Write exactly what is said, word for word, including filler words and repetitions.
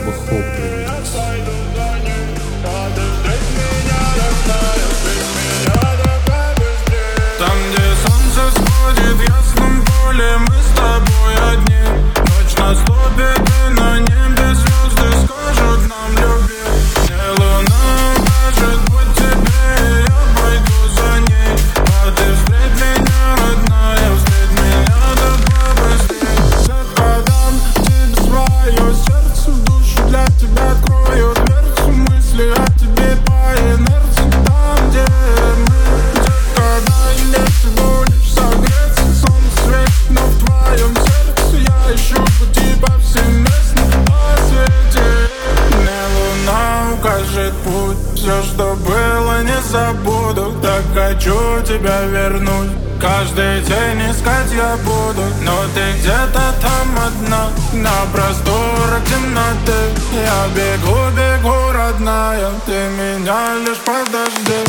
чтобы хоп превратился. Там, где солнце сходит в ясном поле, мы с тобой одни. Ночь наступит, и на небе звезды скажут нам люби. Мне луна укажет путь тебе, и я пойду за ней. А ты встреть меня, родная, встреть меня да побыстрей. Я отдам тебе свое сердце, душу для тебя открою дверцу. Мысли о тебе по инерции, там, где мы. Дай всего лишь согреться, солнце светит, но в твоем сердце я ищу пути повсеместно на свете. Мне луна укажет путь, все, что было, не забуду. Так хочу тебя вернуть, каждый день искать я буду. Но ты где-то там одна, на просторах темноты. Я бегу, бегу, родная, ты меня лишь подожди.